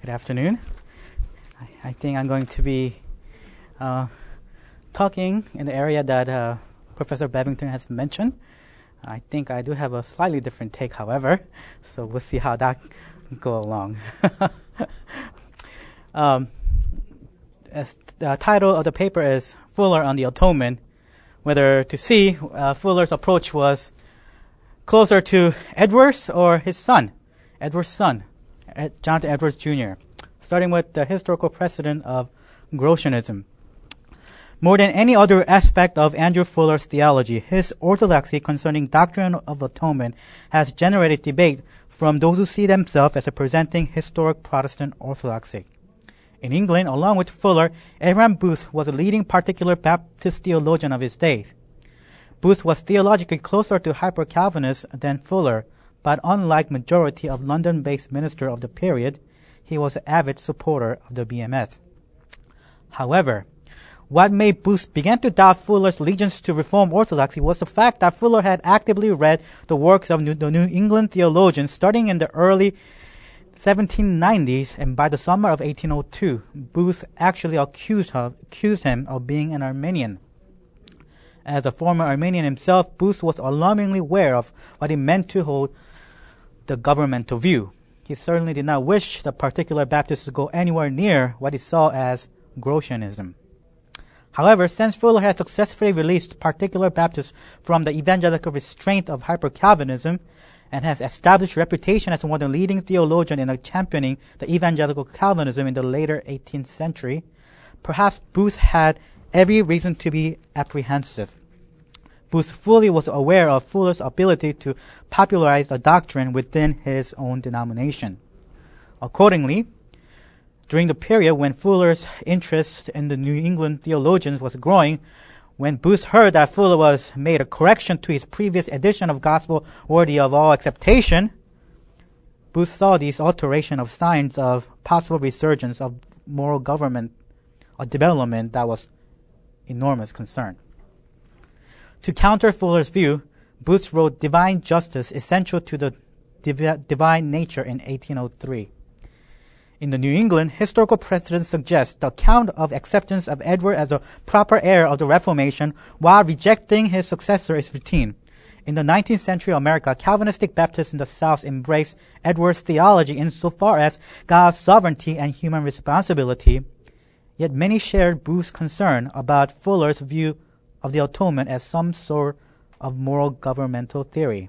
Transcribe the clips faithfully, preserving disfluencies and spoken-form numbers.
Good afternoon. I, I think I'm going to be uh, talking in the area that uh, Professor Bevington has mentioned. I think I do have a slightly different take, however, so we'll see how that go along. um, as the title of the paper is Fuller on the Atonement, whether to see uh, Fuller's approach was closer to Edwards or his son, Edwards' son, Ed, Jonathan Edwards Junior, starting with the historical precedent of Grotianism. More than any other aspect of Andrew Fuller's theology, his orthodoxy concerning doctrine of atonement has generated debate from those who see themselves as presenting historic Protestant orthodoxy. In England, along with Fuller, Abraham Booth was a leading particular Baptist theologian of his day. Booth was theologically closer to hyper-Calvinists than Fuller, but unlike majority of London-based ministers of the period, he was an avid supporter of the B M S. However, what made Booth begin to doubt Fuller's allegiance to Reformed Orthodoxy was the fact that Fuller had actively read the works of New, the New England theologians starting in the early seventeen nineties, and by the summer of eighteen oh two, Booth actually accused, her, accused him of being an Arminian. As a former Arminian himself, Booth was alarmingly aware of what it meant to hold the governmental view. He certainly did not wish the particular Baptists to go anywhere near what he saw as Grotianism. However, since Fuller has successfully released particular Baptists from the evangelical restraint of hyper-Calvinism and has established reputation as one of the leading theologians in championing the evangelical Calvinism in the later eighteenth century, perhaps Booth had every reason to be apprehensive. Booth fully was aware of Fuller's ability to popularize the doctrine within his own denomination. Accordingly, during the period when Fuller's interest in the New England theologians was growing, when Booth heard that Fuller was made a correction to his previous edition of Gospel Worthy of All Acceptation, Booth saw these alterations of signs of possible resurgence of moral government, a development that was enormous concern. To counter Fuller's view, Booth wrote Divine Justice Essential to the Div- Divine Nature in eighteen oh three. In the New England, historical precedent suggests the account of acceptance of Edward as a proper heir of the Reformation while rejecting his successor is routine. In the nineteenth century America, Calvinistic Baptists in the South embraced Edward's theology insofar as God's sovereignty and human responsibility, yet many shared Booth's concern about Fuller's view of the atonement as some sort of moral governmental theory.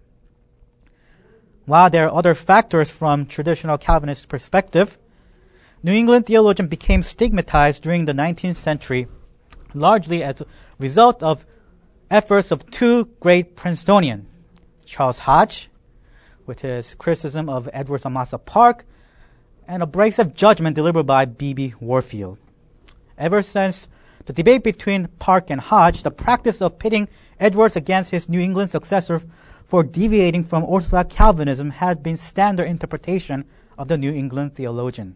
While there are other factors from traditional Calvinist perspective, New England theologians became stigmatized during the nineteenth century, largely as a result of efforts of two great Princetonians, Charles Hodge, with his criticism of Edwards Amasa Park, and abrasive judgment delivered by B B Warfield. Ever since the debate between Park and Hodge, the practice of pitting Edwards against his New England successor for deviating from Orthodox Calvinism had been standard interpretation of the New England theologian.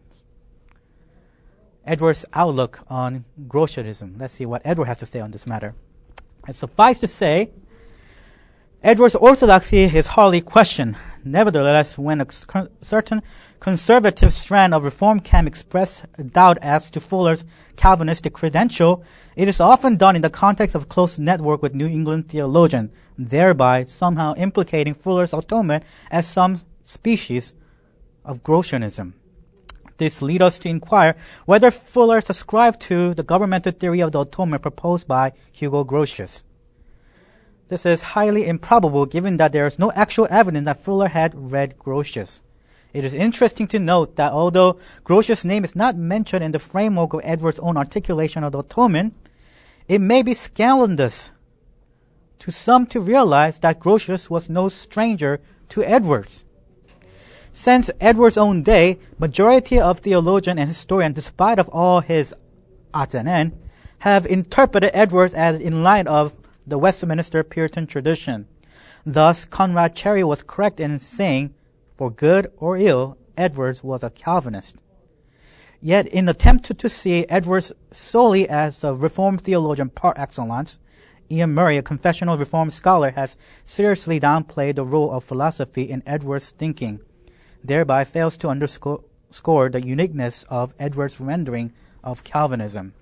Edwards' outlook on Grotianism. Let's see what Edward has to say on this matter. It suffice to say, Edwards' orthodoxy is hardly questioned. Nevertheless, when a certain conservative strand of reform can express doubt as to Fuller's Calvinistic credential, it is often done in the context of close network with New England theologians, thereby somehow implicating Fuller's atonement as some species of Grotianism. This leads us to inquire whether Fuller subscribed to the governmental theory of the atonement proposed by Hugo Grotius. This is highly improbable given that there is no actual evidence that Fuller had read Grotius. It is interesting to note that although Grotius' name is not mentioned in the framework of Edwards' own articulation of the atonement, it may be scandalous to some to realize that Grotius was no stranger to Edwards. Since Edwards' own day, majority of theologians and historians, despite of all his odds and ends, have interpreted Edwards as in line of the Westminster Puritan tradition. Thus, Conrad Cherry was correct in saying, for good or ill, Edwards was a Calvinist. Yet, in attempt to, to see Edwards solely as a Reformed theologian par excellence, Ian Murray, a confessional Reformed scholar, has seriously downplayed the role of philosophy in Edwards' thinking, thereby fails to underscore, underscore the uniqueness of Edwards' rendering of Calvinism.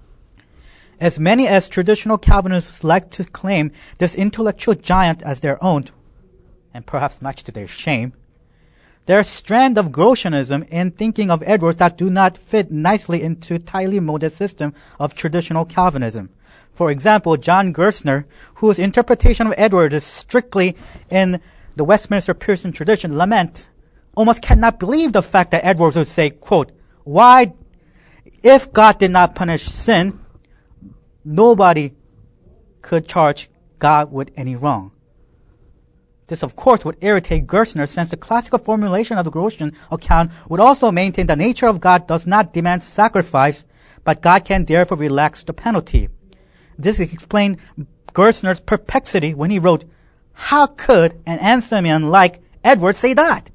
As many as traditional Calvinists like to claim this intellectual giant as their own, and perhaps much to their shame, there are strands of Grotianism in thinking of Edwards that do not fit nicely into tightly molded system of traditional Calvinism. For example, John Gerstner, whose interpretation of Edwards is strictly in the Westminster Puritan tradition, lament, almost cannot believe the fact that Edwards would say, quote, why, if God did not punish sin, nobody could charge God with any wrong. This, of course, would irritate Gerstner, since the classical formulation of the Grotian account would also maintain the nature of God does not demand sacrifice, but God can therefore relax the penalty. This explained Gerstner's perplexity when he wrote, how could an Anselmian like Edwards say that?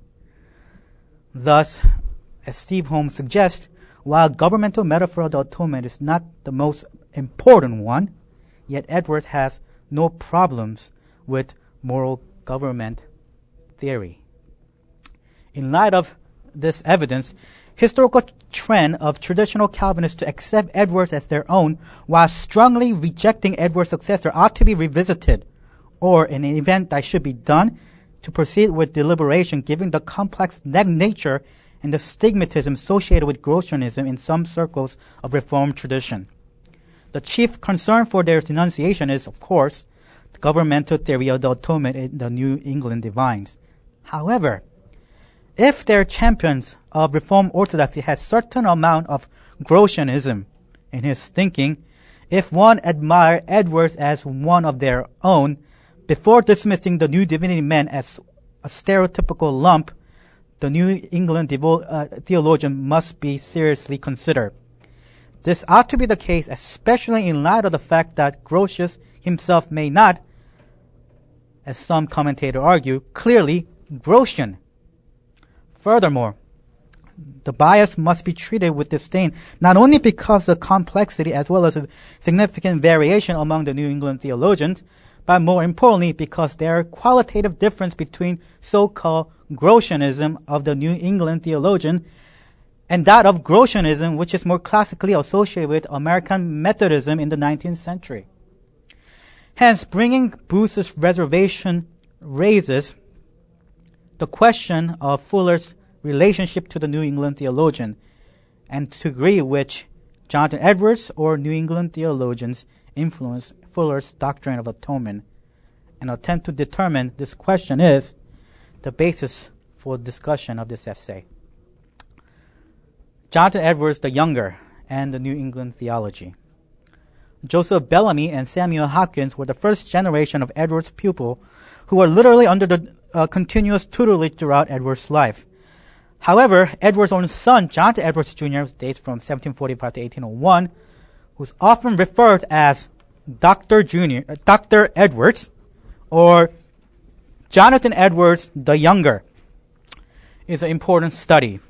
Thus, as Steve Holmes suggests, while governmental metaphor of the atonement is not the most important one, yet Edwards has no problems with moral government theory. In light of this evidence, historical trend of traditional Calvinists to accept Edwards as their own while strongly rejecting Edwards' successor ought to be revisited, or in an event that should be done, to proceed with deliberation given the complex nature and the stigmatism associated with Grotianism in some circles of Reformed tradition. The chief concern for their denunciation is, of course, the governmental theory of the atonement in the New England divines. However, if their champions of Reformed Orthodoxy has certain amount of Grotianism in his thinking, if one admire Edwards as one of their own, before dismissing the New Divinity men as a stereotypical lump, the New England devo- uh, theologian must be seriously considered. This ought to be the case, especially in light of the fact that Grotius himself may not, as some commentators argue, clearly Grotian. Furthermore, the bias must be treated with disdain, not only because of the complexity as well as the significant variation among the New England theologians, but more importantly because there are qualitative difference between so-called Grotianism of the New England theologian and that of Grotianism, which is more classically associated with American Methodism in the nineteenth century. Hence, bringing Booth's reservation raises the question of Fuller's relationship to the New England theologian, and to degree which Jonathan Edwards or New England theologians influenced Fuller's doctrine of atonement. An attempt to determine this question is the basis for discussion of this essay. Jonathan Edwards the Younger and the New England theology. Joseph Bellamy and Samuel Hopkins were the first generation of Edwards' pupil who were literally under the uh, continuous tutelage throughout Edwards' life. However, Edwards' own son, Jonathan Edwards Junior, dates from seventeen forty-five to eighteen oh one, who's often referred as Doctor Junior, uh, Doctor Edwards, or Jonathan Edwards the Younger, is an important study.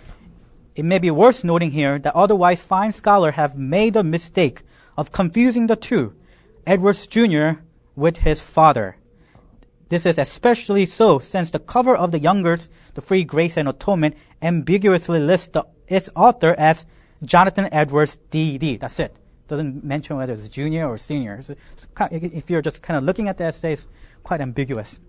It may be worth noting here that otherwise fine scholars have made the mistake of confusing the two, Edwards Junior with his father. This is especially so since the cover of the Younger's The Free Grace and Atonement ambiguously lists the, its author as Jonathan Edwards D D. That's it. Doesn't mention whether it's junior or senior. So, so if you're just kind of looking at the essay, it's quite ambiguous.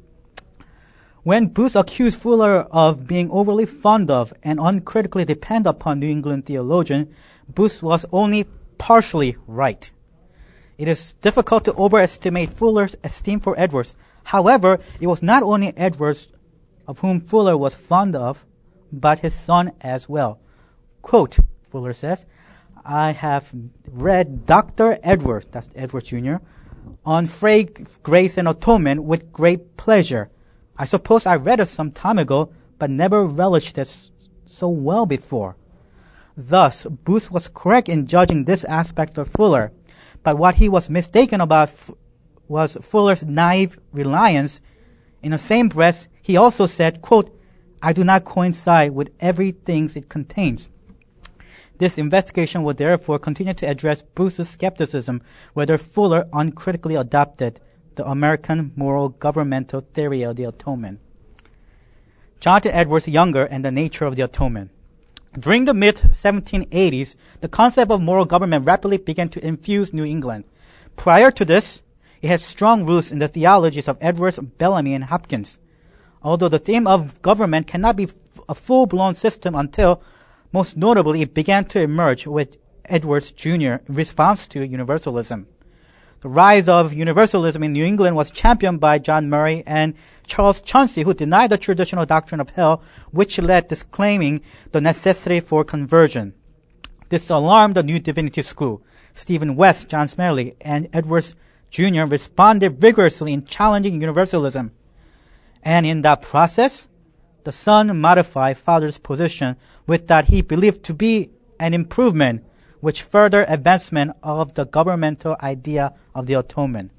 When Booth accused Fuller of being overly fond of and uncritically depend upon New England theologian, Booth was only partially right. It is difficult to overestimate Fuller's esteem for Edwards. However, it was not only Edwards of whom Fuller was fond of, but his son as well. Quote, Fuller says, I have read Doctor Edwards, that's Edwards Junior, on Free Grace and Atonement with great pleasure. I suppose I read it some time ago, but never relished it so well before. Thus, Booth was correct in judging this aspect of Fuller, but what he was mistaken about f- was Fuller's naive reliance. In the same breath, he also said, quote, I do not coincide with everything it contains. This investigation will therefore continue to address Booth's skepticism whether Fuller uncritically adopted the American moral governmental theory of the atonement. Jonathan Edwards Younger and the nature of the atonement. During the mid seventeen eighties, the concept of moral government rapidly began to infuse New England. Prior to this, it had strong roots in the theologies of Edwards, Bellamy, and Hopkins. Although the theme of government cannot be f- a full-blown system until, most notably, it began to emerge with Edwards Junior in response to universalism. The rise of universalism in New England was championed by John Murray and Charles Chauncey, who denied the traditional doctrine of hell, which led disclaiming the necessity for conversion. This alarmed the New Divinity School. Stephen West, John Smedley, and Edwards Junior responded vigorously in challenging universalism. And in that process, the son modified father's position with that he believed to be an improvement, which further advancement of the governmental idea of the atonement.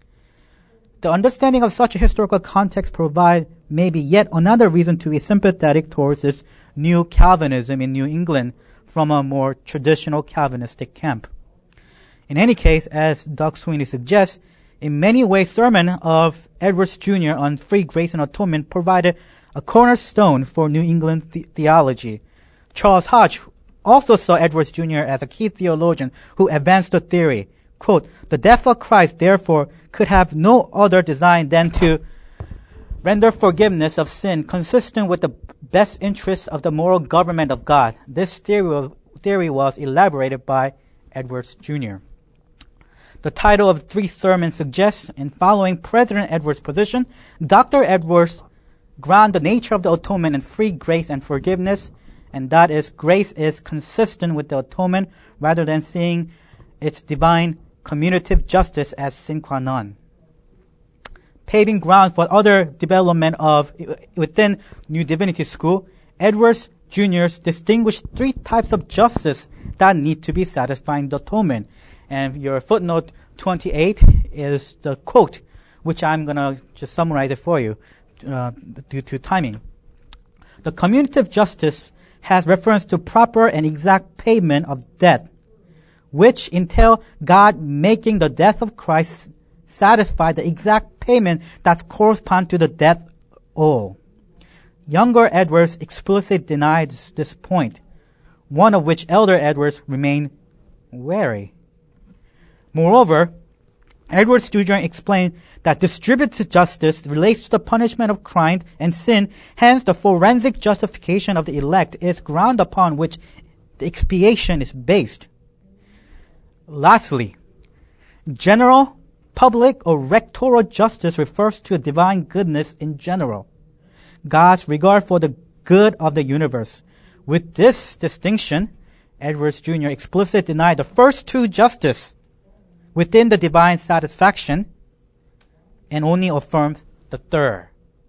The understanding of such a historical context provides maybe yet another reason to be sympathetic towards this new Calvinism in New England from a more traditional Calvinistic camp. In any case, as Doug Sweeney suggests, in many ways, sermon of Edwards Junior on free grace and atonement provided a cornerstone for New England the- theology. Charles Hodge also saw Edwards Junior as a key theologian who advanced the theory, quote, "The death of Christ, therefore, could have no other design than to render forgiveness of sin consistent with the best interests of the moral government of God." This theory, theory was elaborated by Edwards Junior The title of three sermons suggests, in following President Edwards' position, Doctor Edwards ground the nature of the atonement in free grace and forgiveness, and that is, grace is consistent with the atonement rather than seeing its divine commutative justice as sine qua non. Paving ground for other development of within New Divinity School, Edwards Junior distinguished three types of justice that need to be satisfying the atonement. And your footnote twenty-eight is the quote, which I'm going to just summarize it for you uh, due to timing. The commutative justice has reference to proper and exact payment of debt, which entail God making the death of Christ satisfy the exact payment that corresponds to the death owed. Younger Edwards explicitly denied this point, one of which elder Edwards remained wary. Moreover, Edwards Junior explained that distributive justice relates to the punishment of crime and sin, hence the forensic justification of the elect is ground upon which the expiation is based. Lastly, general, public, or rectoral justice refers to divine goodness in general, God's regard for the good of the universe. With this distinction, Edwards Junior explicitly denied the first two justice within the divine satisfaction and only affirmed the third.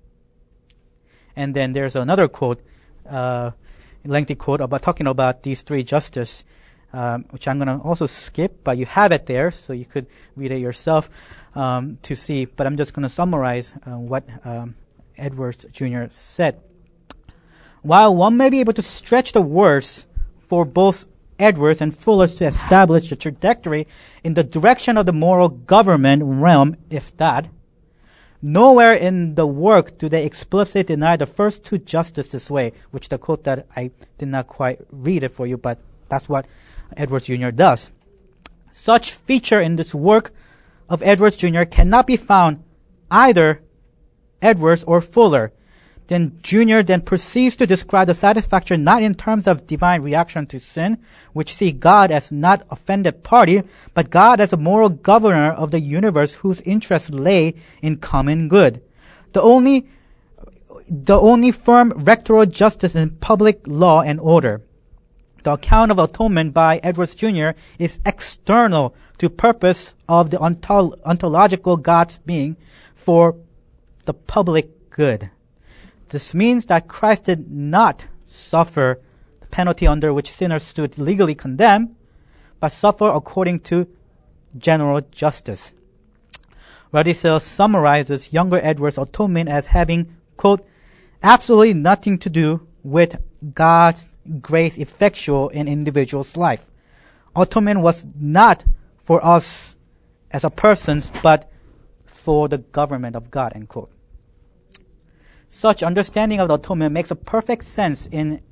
And then there's another quote, uh, lengthy quote about talking about these three justice, um, which I'm going to also skip, but you have it there, so you could read it yourself um, to see. But I'm just going to summarize uh, what um, Edwards Junior said. While one may be able to stretch the words for both Edwards and Fuller to establish the trajectory in the direction of the moral government realm, if that, nowhere in the work do they explicitly deny the first two justice this way, which the quote that I did not quite read it for you, but that's what Edwards Junior does. Such feature in this work of Edwards Junior cannot be found either Edwards or Fuller. Then Junior then proceeds to describe the satisfaction not in terms of divine reaction to sin, which see God as not offended party, but God as a moral governor of the universe whose interests lay in common good. The only, the only firm rectoral justice in public law and order. The account of atonement by Edwards Junior is external to purpose of the ontol- ontological God's being for the public good. This means that Christ did not suffer the penalty under which sinners stood legally condemned, but suffer according to general justice. Radisell summarizes younger Edwards' atonement as having, quote, absolutely nothing to do with God's grace effectual in individual's life. Atonement was not for us as a persons, but for the government of God, end quote. Such understanding of the atonement makes a perfect sense in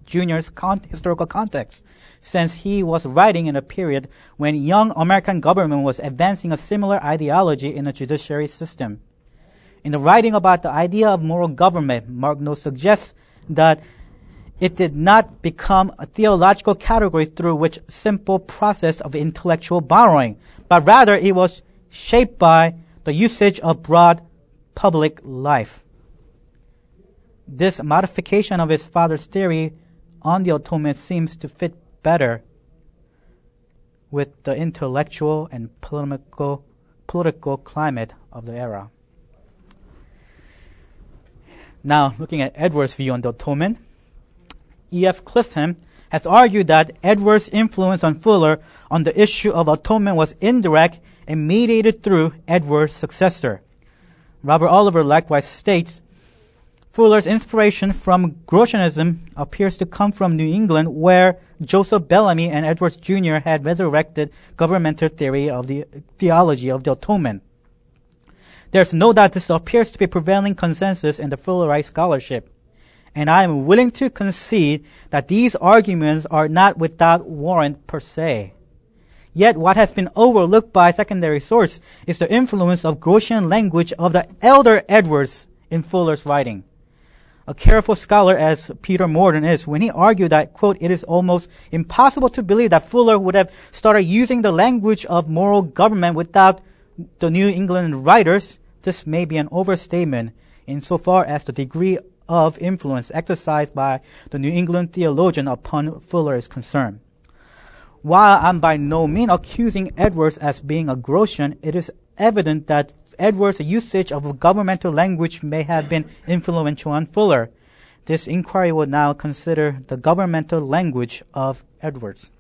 Junior's con- historical context, since he was writing in a period when young American government was advancing a similar ideology in the judiciary system. In the writing about the idea of moral government, Martineau suggests that it did not become a theological category through which simple process of intellectual borrowing, but rather it was shaped by the usage of broad public life. This modification of his father's theory on the atonement seems to fit better with the intellectual and political, political climate of the era. Now, looking at Edwards' view on the atonement, E F Clifton has argued that Edwards' influence on Fuller on the issue of atonement was indirect and mediated through Edwards' successor. Robert Oliver likewise states, Fuller's inspiration from Grotianism appears to come from New England, where Joseph Bellamy and Edwards Junior had resurrected governmental theory of the theology of the atonement. There's no doubt this appears to be prevailing consensus in the Fullerite scholarship, and I am willing to concede that these arguments are not without warrant per se. Yet what has been overlooked by secondary source is the influence of Grotian language of the elder Edwards in Fuller's writing. A careful scholar as Peter Morden is, when he argued that, quote, it is almost impossible to believe that Fuller would have started using the language of moral government without the New England writers, this may be an overstatement insofar as the degree of influence exercised by the New England theologian upon Fuller is concerned. While I'm by no means accusing Edwards as being a Grotian, it is evident that Edwards' usage of governmental language may have been influential on Fuller. This inquiry will now consider the governmental language of Edwards.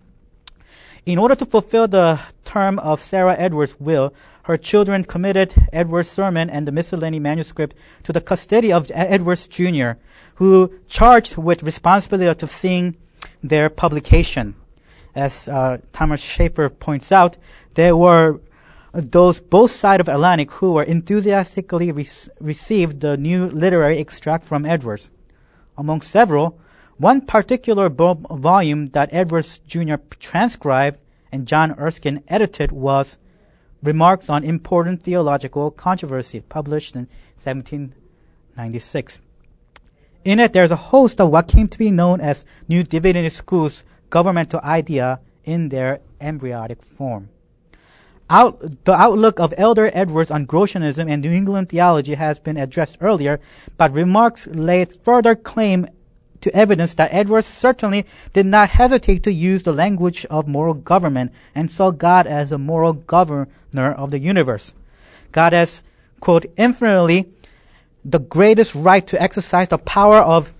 In order to fulfill the term of Sarah Edwards' will, her children committed Edwards' sermon and the miscellany manuscript to the custody of Edwards Junior, who charged with responsibility of seeing their publication. As uh, Thomas Schaeffer points out, there were those both sides of Atlantic who were enthusiastically re- received the new literary extract from Edwards. Among several, one particular bo- volume that Edwards Junior transcribed and John Erskine edited was Remarks on Important Theological Controversies, published in seventeen ninety-six. In it, there's a host of what came to be known as New Divinity School's governmental idea in their embryonic form. Out, the outlook of Elder Edwards on Grotianism and New England theology has been addressed earlier, but remarks lay further claim to evidence that Edwards certainly did not hesitate to use the language of moral government and saw God as a moral governor of the universe. God has, quote, infinitely the greatest right to exercise the power of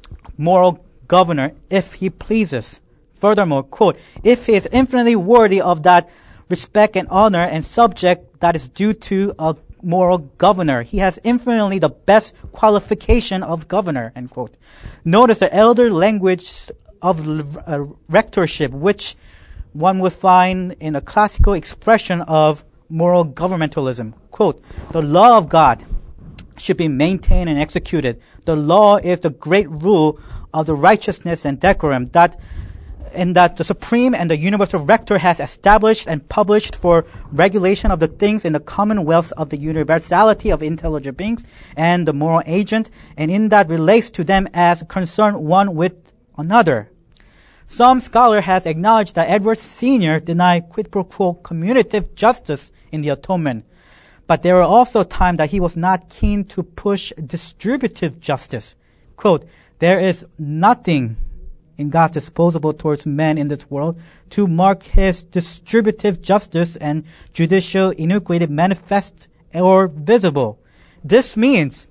moral governor if he pleases. Furthermore, quote, if he is infinitely worthy of that respect and honor and subject that is due to a moral governor, he has infinitely the best qualification of governor, end quote. Notice the elder language of uh, rectorship, which one would find in a classical expression of moral governmentalism. Quote, the law of God should be maintained and executed. The law is the great rule of the righteousness and decorum that and that the supreme and the universal rector has established and published for regulation of the things in the commonwealth of the universality of intelligent beings and the moral agent, and in that relates to them as concerned one with another. Some scholar has acknowledged that Edwards Senior denied quid pro quo commutative justice in the atonement, but there were also times that he was not keen to push distributive justice. Quote, there is nothing in God's disposable towards men in this world to mark his distributive justice and judicial iniquity manifest or visible. This means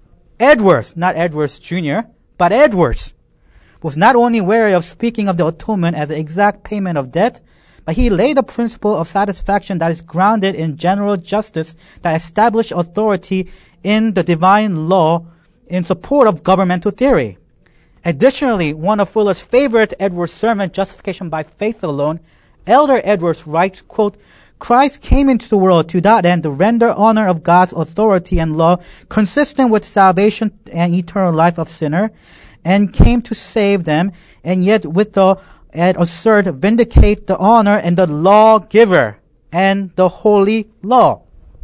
Edwards, not Edwards Junior, but Edwards, was not only wary of speaking of the atonement as an exact payment of debt, but he laid the principle of satisfaction that is grounded in general justice that established authority in the divine law in support of governmental theory. Additionally, one of Fuller's favorite Edwards sermon, Justification by Faith Alone, Elder Edwards writes, quote, Christ came into the world to that end to render honor of God's authority and law consistent with salvation and eternal life of sinner, and came to save them, and yet with the and assert vindicate the honor and the lawgiver and the holy law.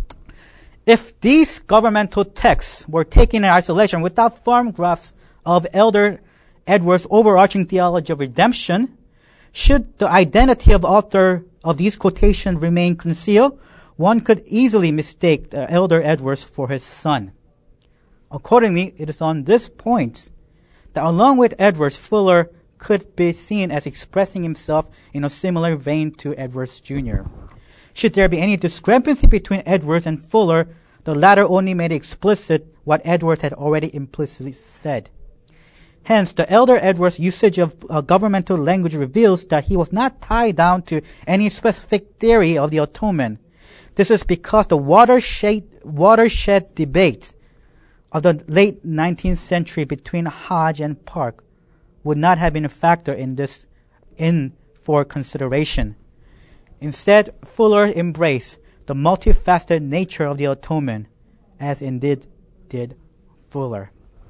If these governmental texts were taken in isolation without firm grasp of Elder Edwards' overarching theology of redemption, should the identity of author of these quotations remain concealed, one could easily mistake the Elder Edwards for his son. Accordingly, it is on this point that along with Edwards, Fuller could be seen as expressing himself in a similar vein to Edwards Junior Should there be any discrepancy between Edwards and Fuller, the latter only made explicit what Edwards had already implicitly said. Hence, the Elder Edwards' usage of uh, governmental language reveals that he was not tied down to any specific theory of the atonement. This is because the watershed, watershed debate of the late nineteenth century between Hodge and Park would not have been a factor in this in for consideration. Instead, Fuller embraced the multifaceted nature of the atonement, as indeed did Fuller.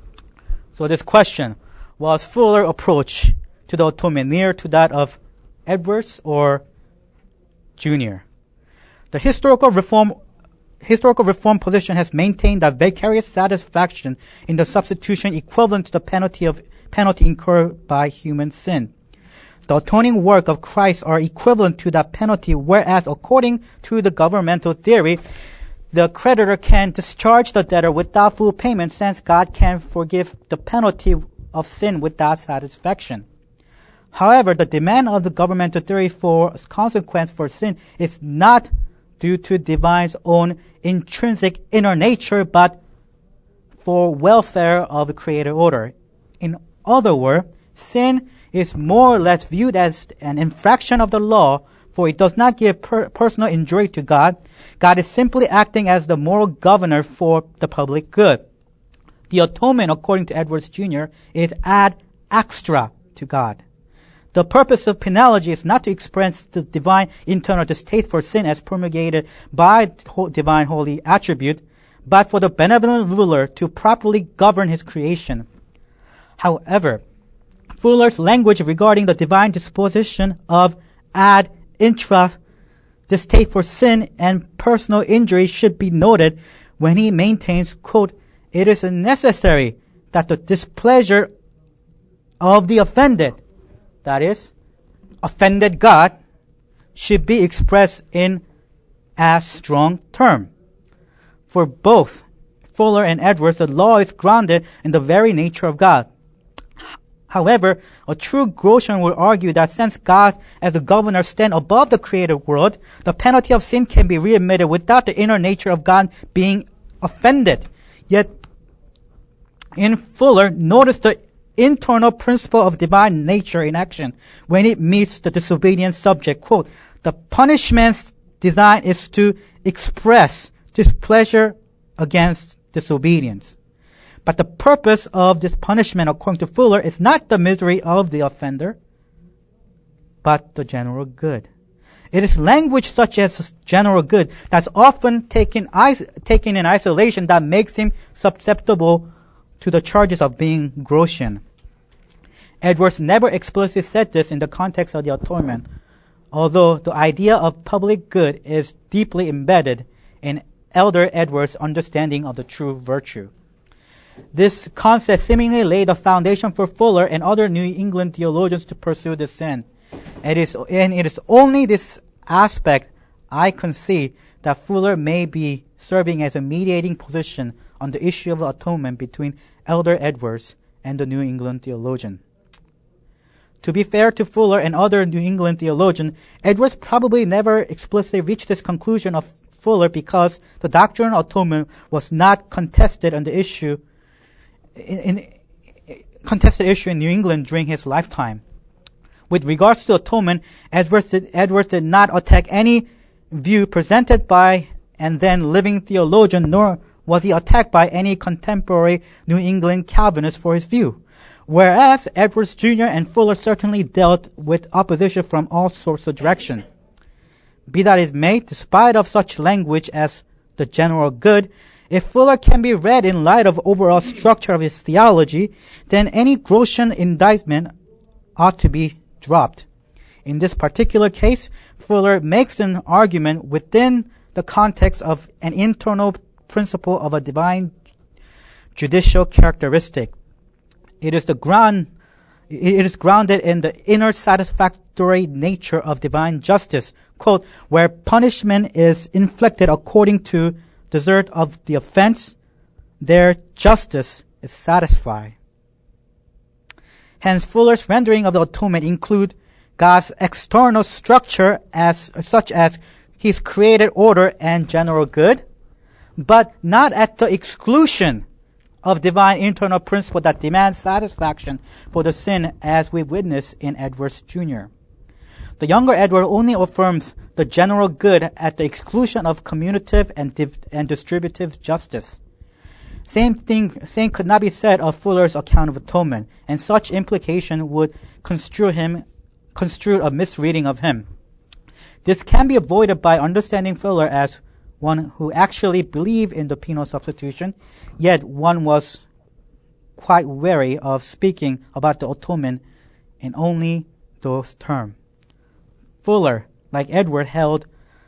So this question, was Fuller's approach to the atonement near to that of Edwards or Junior? The historical reform historical reform position has maintained that vicarious satisfaction in the substitution equivalent to the penalty of penalty incurred by human sin. The atoning work of Christ are equivalent to that penalty, whereas according to the governmental theory, the creditor can discharge the debtor without full payment, since God can forgive the penalty of sin without satisfaction. However, the demand of the governmental theory for consequence for sin is not due to divine's own intrinsic inner nature, but for welfare of the created order. In other words, sin is more or less viewed as an infraction of the law, for it does not give per- personal injury to God. God is simply acting as the moral governor for the public good. The atonement, according to Edwards Junior, is ad extra to God. The purpose of penology is not to express the divine internal distaste for sin as promulgated by divine holy attribute, but for the benevolent ruler to properly govern his creation. However, Fuller's language regarding the divine disposition of ad intra distaste for sin and personal injury should be noted when he maintains, quote, "It is necessary that the displeasure of the offended," that is, offended God, should be expressed in a strong term. For both Fuller and Edwards, the law is grounded in the very nature of God. However, a true Grotian will argue that since God as the governor stand above the created world, the penalty of sin can be readmitted without the inner nature of God being offended. Yet, in Fuller, notice the internal principle of divine nature in action when it meets the disobedient subject. Quote, "The punishment's design is to express displeasure against disobedience. But the purpose of this punishment, according to Fuller, is not the misery of the offender, but the general good." It is language such as general good that's often taken, taken in isolation that makes him susceptible to the charges of being Grotian. Edwards never explicitly said this in the context of the atonement, although the idea of public good is deeply embedded in Elder Edwards' understanding of the true virtue. This concept seemingly laid the foundation for Fuller and other New England theologians to pursue this end. It is, and it is only this aspect I concede that Fuller may be serving as a mediating position on the issue of atonement between Elder Edwards and the New England theologian. To be fair to Fuller and other New England theologians, Edwards probably never explicitly reached this conclusion of Fuller because the doctrine of atonement was not contested on the issue in, in contested issue in New England during his lifetime. With regards to atonement, Edwards did, Edwards did not attack any view presented by and then living theologian, nor was he attacked by any contemporary New England Calvinist for his view. Whereas Edwards Junior and Fuller certainly dealt with opposition from all sorts of directions. Be that as may, despite of such language as the general good, If Fuller can be read in light of overall structure of his theology, then any Grotian indictment ought to be dropped. In this particular case, Fuller makes an argument within the context of an internal principle of a divine judicial characteristic. It is the ground It is grounded in the inner satisfactory nature of divine justice, quote, where punishment is inflicted according to desert of the offense, their justice is satisfied. Hence, Fuller's rendering of the atonement include God's external structure as such as His created order and general good, but not at the exclusion of divine internal principle that demands satisfaction for the sin, as we witness in Edwards Junior The younger Edward only affirms the general good at the exclusion of commutative and, div- and distributive justice. Same thing, same could not be said of Fuller's account of atonement, and such implication would construe him, construe a misreading of him. This can be avoided by understanding Fuller as one who actually believed in the penal substitution, yet one was quite wary of speaking about the atonement in only those terms. Fuller, like Edward, held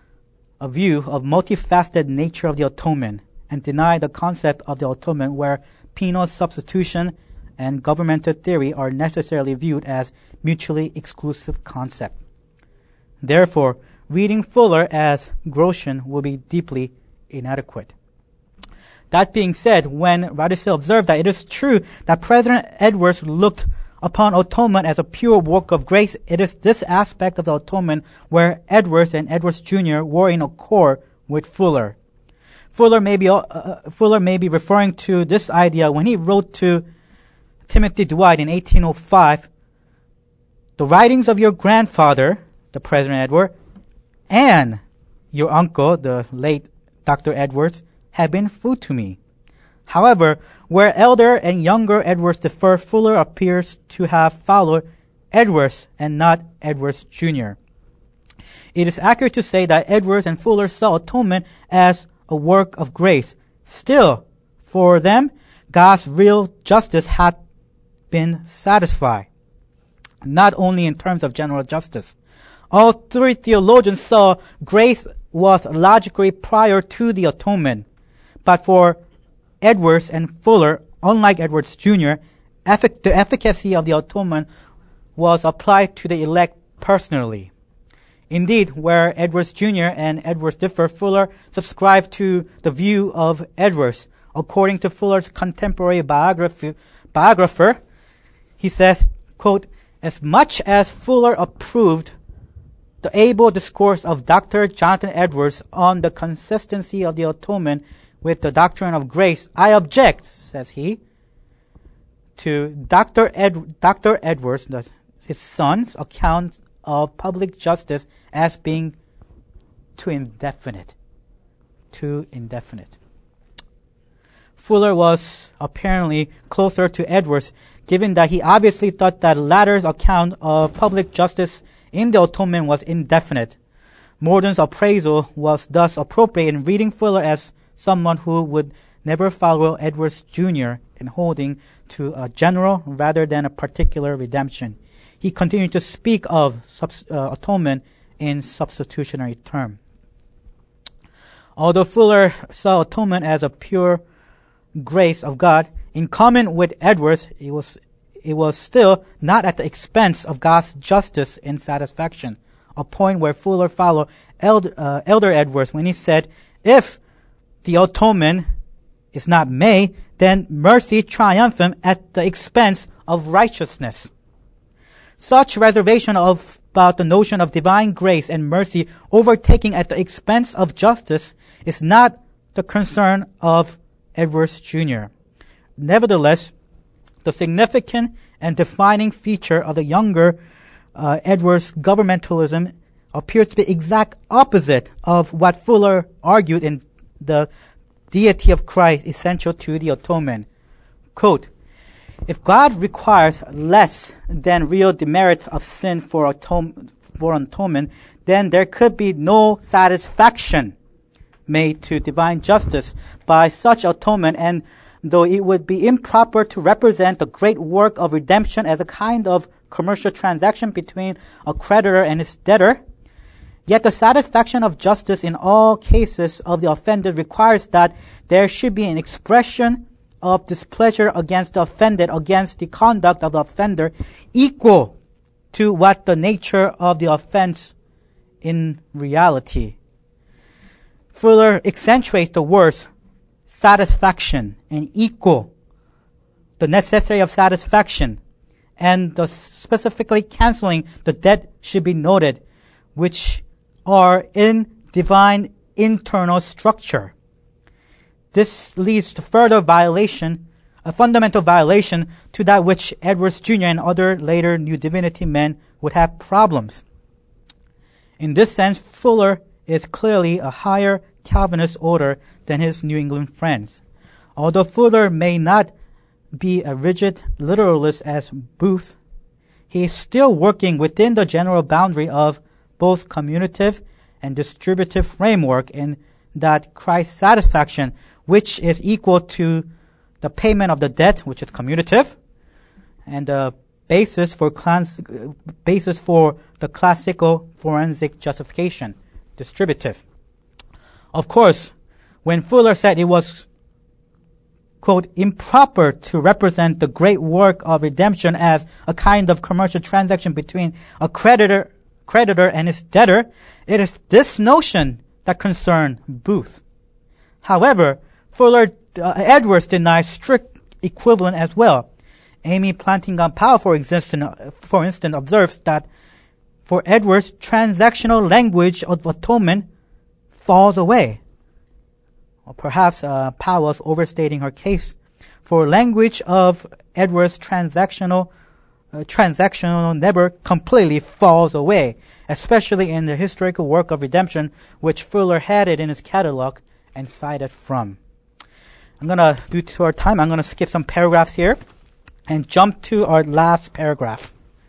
a view of multifaceted nature of the atonement and denied the concept of the atonement where penal substitution and governmental theory are necessarily viewed as mutually exclusive concepts. Therefore, reading Fuller as Grotian will be deeply inadequate. That being said, when Radisson observed that it is true that President Edwards looked upon atonement as a pure work of grace, it is this aspect of the atonement where Edwards and Edwards Junior were in accord with Fuller. Fuller may be, uh, Fuller may be referring to this idea when he wrote to Timothy Dwight in eighteen oh five, "The writings of your grandfather, the President Edward, and your uncle, the late Doctor Edwards, have been food to me." However, where elder and younger Edwards differ, Fuller appears to have followed Edwards and not Edwards Junior It is accurate to say that Edwards and Fuller saw atonement as a work of grace. Still, for them, God's real justice had been satisfied, not only in terms of general justice. All three theologians saw grace was logically prior to the atonement. But for Edwards and Fuller, unlike Edwards Junior, effic- the efficacy of the atonement was applied to the elect personally. Indeed, where Edwards Junior and Edwards differ, Fuller subscribed to the view of Edwards. According to Fuller's contemporary biography, biographer, he says, quote, "As much as Fuller approved the able discourse of Doctor Jonathan Edwards on the consistency of the atonement with the doctrine of grace, I object," says he, "to Doctor Ed, Doctor Edwards, the, his son's account of public justice as being too indefinite." Too indefinite. Fuller was apparently closer to Edwards, given that he obviously thought that latter's account of public justice in the atonement was indefinite. Morden's appraisal was thus appropriate in reading Fuller as someone who would never follow Edwards Junior in holding to a general rather than a particular redemption. He continued to speak of subs- uh, atonement in substitutionary terms. Although Fuller saw atonement as a pure grace of God, in common with Edwards, it was it was still not at the expense of God's justice and satisfaction, a point where Fuller followed Elder, uh, Elder Edwards when he said, "If the atonement is not made, then mercy triumphant at the expense of righteousness." Such reservation of, about the notion of divine grace and mercy overtaking at the expense of justice is not the concern of Edwards Junior Nevertheless, the significant and defining feature of the younger uh, Edwards' governmentalism appears to be exact opposite of what Fuller argued in the deity of Christ essential to the atonement. Quote, "If God requires less than real demerit of sin for, atone- for atonement, then there could be no satisfaction made to divine justice by such atonement, and though it would be improper to represent the great work of redemption as a kind of commercial transaction between a creditor and his debtor, yet the satisfaction of justice in all cases of the offended requires that there should be an expression of displeasure against the offended, against the conduct of the offender, equal to what the nature of the offense in reality. Fuller accentuates the words satisfaction and equal, the necessity of satisfaction, and the specifically canceling the debt should be noted, which are in divine internal structure. This leads to further violation, a fundamental violation to that which Edwards Junior and other later New Divinity men would have problems. In this sense, Fuller is clearly a higher Calvinist order than his New England friends. Although Fuller may not be a rigid literalist as Booth, he is still working within the general boundary of both commutative and distributive framework in that Christ's satisfaction, which is equal to the payment of the debt, which is commutative, and the basis for class, basis for the classical forensic justification, distributive. Of course, when Fuller said it was, quote, improper to represent the great work of redemption as a kind of commercial transaction between a creditor, creditor and his debtor, it is this notion that concerned Booth. However, Fuller, uh, Edwards denies strict equivalent as well. Amy Plantinga Powell, for instance, for instance, observes that for Edwards, transactional language of atonement falls away. Or perhaps uh, Powell's overstating her case. For language of Edwards, transactional uh, transactional never completely falls away, especially in the historical work of redemption, which Fuller had it in his catalog and cited from. I'm going to, due to our time, I'm going to skip some paragraphs here and jump to our last paragraph.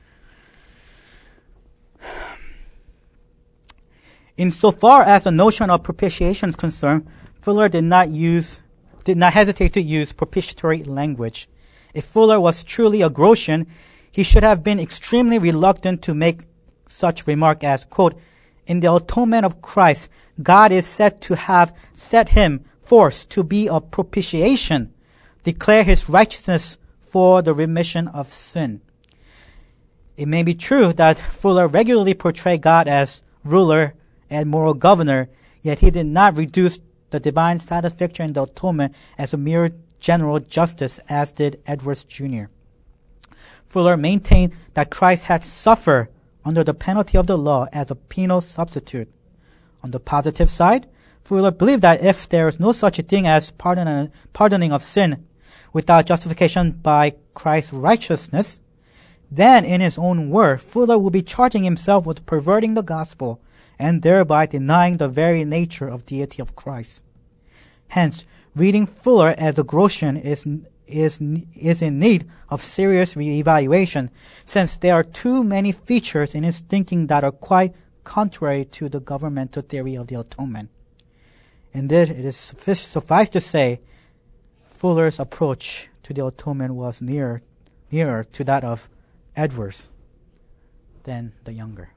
Insofar as the notion of propitiation is concerned, Fuller did not use, did not hesitate to use propitiatory language. If Fuller was truly a Grotian, he should have been extremely reluctant to make such remark as, quote, in the atonement of Christ, God is said to have set him forth to be a propitiation, declare his righteousness for the remission of sin. It may be true that Fuller regularly portrayed God as ruler and moral governor, yet he did not reduce the divine satisfaction in the atonement as a mere general justice, as did Edwards Junior Fuller maintained that Christ had suffered under the penalty of the law as a penal substitute. On the positive side, Fuller believed that if there is no such a thing as pardon, pardoning of sin without justification by Christ's righteousness, then in his own word, Fuller would be charging himself with perverting the gospel and thereby denying the very nature of deity of Christ. Hence, reading Fuller as a Grotian is, is, is in need of serious re-evaluation, since there are too many features in his thinking that are quite contrary to the governmental theory of the atonement. Indeed, it is suffice to say, Fuller's approach to the atonement was nearer, nearer to that of Edwards than the younger.